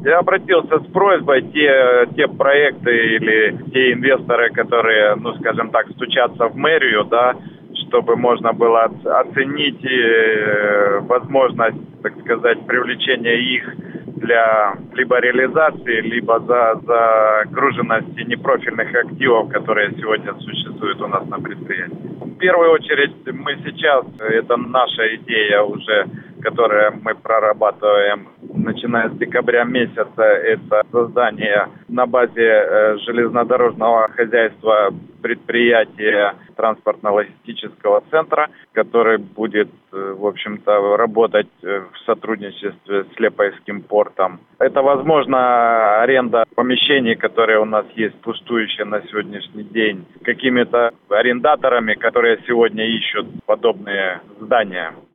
Я обратился с просьбой те проекты или те инвесторы, которые, скажем так, стучатся в мэрию, да, чтобы можно было оценить возможность, так сказать, привлечения их для либо реализации, либо загруженности непрофильных активов, которые сегодня существуют у нас на предприятии. В первую очередь мы сейчас, это наша идея уже, которую мы прорабатываем, начиная с декабря месяца, это создание на базе железнодорожного хозяйства предприятия транспортно-логистического центра, который будет, в общем-то, работать в сотрудничестве с Лепойским портом. Это, возможно, аренда помещений, которые у нас есть пустующие на сегодняшний день, какими-то арендаторами, которые сегодня ищут подобные здания.